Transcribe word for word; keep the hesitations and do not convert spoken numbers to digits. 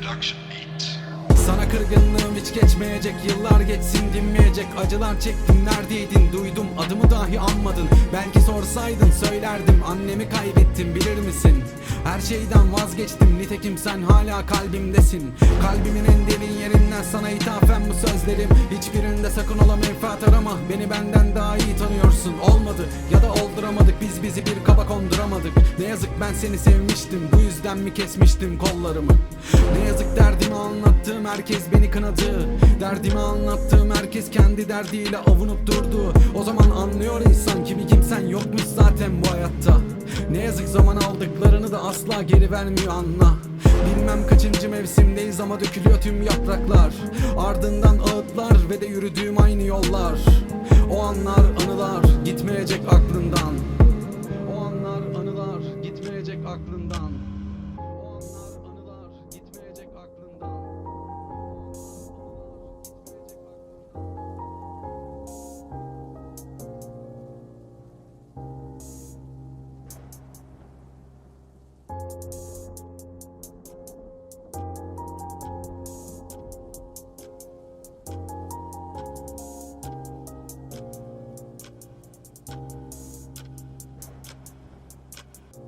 Production Beat. Sana kırgınlığım hiç geçmeyecek, yıllar geçsin dinmeyecek. Acılar çektim, neredeydin, duydum adımı dahi anmadın. Belki sorsaydın söylerdim, annemi kaybettim bilir misin? Her şeyden vazgeçtim, nitekim sen hala kalbimdesin. Kalbimin en derin yerinden sana ithafen bu sözlerim. Hiçbirinde sakın ola menfaat arama, beni benden daha iyi tanıyorsun. Olmadı ya da olduramadık, biz bizi bir kaba konduramadık. Ne yazık ben seni sevmiştim, bu yüzden mi kesmiştim kollarımı? Ne yazık derdimi anlattığım herkes beni kınadı. Derdimi anlattığım herkes kendi derdiyle avunup durdu. O zaman anlıyor insan ki bir kimsen yokmuş zaten bu hayatta. Ne yazık zaman aldıklarını da asla geri vermiyor, anla. Bilmem kaçıncı mevsimdeyiz ama dökülüyor tüm yapraklar. Ardından ağıtlar ve de yürüdüğüm aynı yollar. O anlar anılar gitmeyecek aklından. O anlar anılar gitmeyecek aklından. O anlar anılar gitmeyecek aklından. Gitmeyecek aklından.